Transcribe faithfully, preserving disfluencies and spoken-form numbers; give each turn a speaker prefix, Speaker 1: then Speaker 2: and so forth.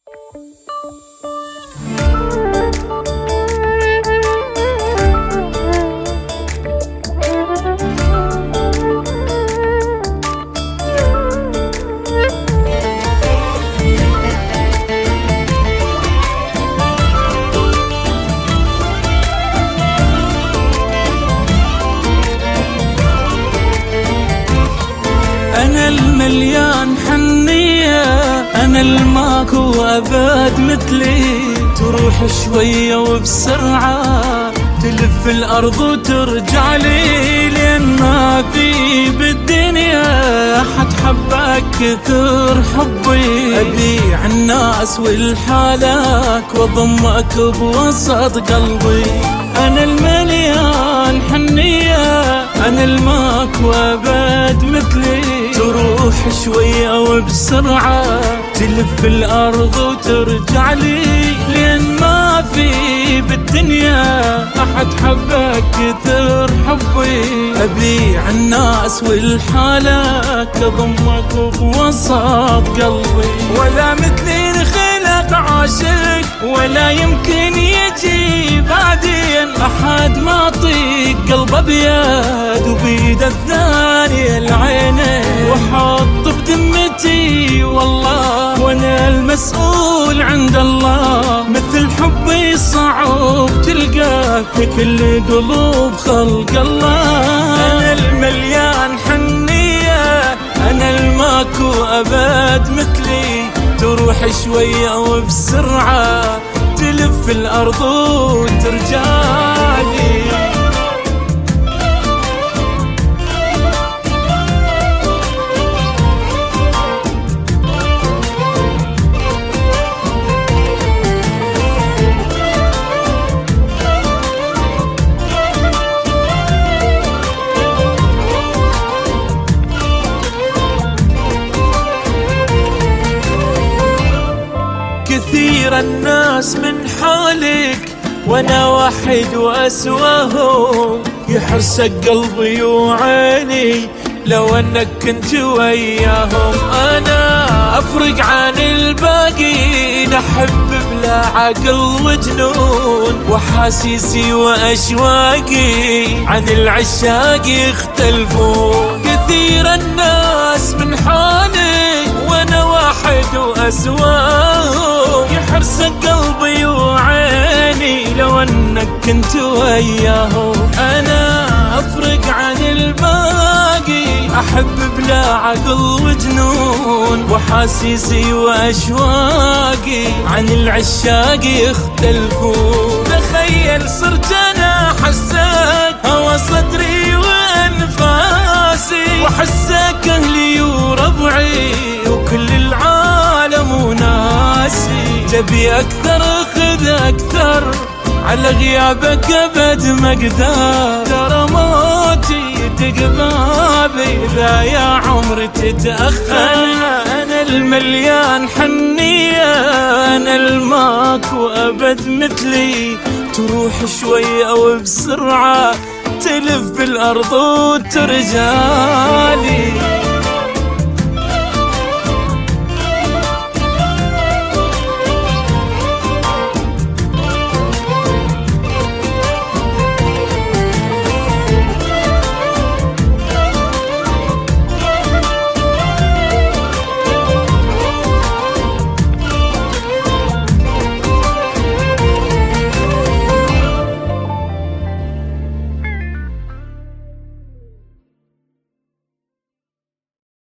Speaker 1: أنا المليان حنية، أنا الماكو أبد مثلي، تروح شوية وبسرعة تلف الأرض وترجع لي، لأن ما في بالدنيا أحد حبك كثر حبي، أبيع الناس والحالك وأضمك بوسط قلبي. أنا المليان حنية، أنا الماكو أبد مثلي، تروح شوية وبسرعة تلف الأرض وترجع لي، لأن ما في بالدنيا أحد حبك كثر حبي، أبيع الناس والحالك أضمك بوسط قلبي. ولا مثلي خلق عاشق ولا يمكن يجي بعدين، أحد ما طيق قلب أبيض وبيد الثانية العينين، وحط بذمتي والله وانا المسؤول عند الله، مثل حبي صعب تلقاه في كل قلوب خلق الله. أنا المليان حنية، أنا الماكو أبد مثلي، تروح شوية وبسرعة تلف الأرض وترجع لي. كثير الناس من حولك وانا واحد واسواهم، يحرسك قلبي وعيني لو انك كنت وياهم. انا افرق عن الباقي، نحب بلا عقل وجنون، وحاسيسي واشواقي عن العشاق يختلفون. كثير الناس من حولي وانا واحد واسواهم، يحرسك قلبي وعيني لو انك كنت وياهم. انا افرق عن الباقي، احب بلا عقل وجنون، وحاسيسي واشواقي عن العشاق يختلفون. تخيل صرت انا حسك هوى صدري وانفاسي، وحسك اهلي وربعي وكل العالم وناسي. تبي اكثر خذ اكثر، على غيابك ابد ما اقدر، ترى موتي تقبابي لا يا عمري تتأخر. أنا المليان حنية، أنا الماكو أبد مثلي، تروح شوية وبسرعة تلف الأرض وترجع لي.